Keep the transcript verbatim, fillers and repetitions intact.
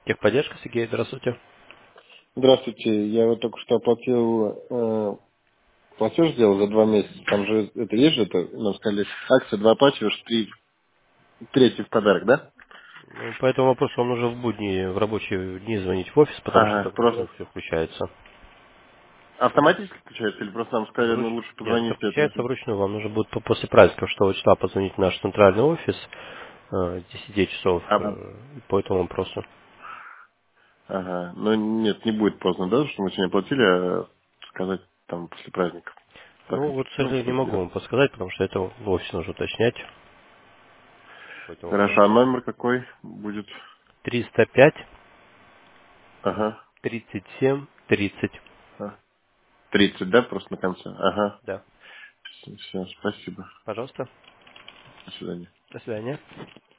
Техподдержка, Сергей, здравствуйте. Здравствуйте, я вот только что оплатил, э, платеж сделал за два месяца, там же, это есть же, это, нам сказали, акция два оплачиваешь, три, третий в подарок, да? Ну, по этому вопросу вам нужно в будни, в рабочие дни звонить в офис, потому что Ага, только просто потом все включается. автоматически включается или просто нам сказали, Вруч... ну лучше Нет, все позвонить это? включается вручную. Вам нужно будет по- после праздников шестого числа позвонить в наш центральный офис э, с десяти часов Ага. э, по этому вопросу. Ага, ну нет, не будет поздно, да, что мы сегодня платили, а сказать там после праздников. Так, Ну, вот, к ну сожалению, не что могу делать? вам подсказать, потому что это в офисе нужно уточнять по этому Хорошо, а вопросу. номер какой будет? триста пять Ага, тридцать семь тридцать. а, тридцать, да, просто на конце? Ага, Да. все, спасибо, Пожалуйста. до свидания. До свидания.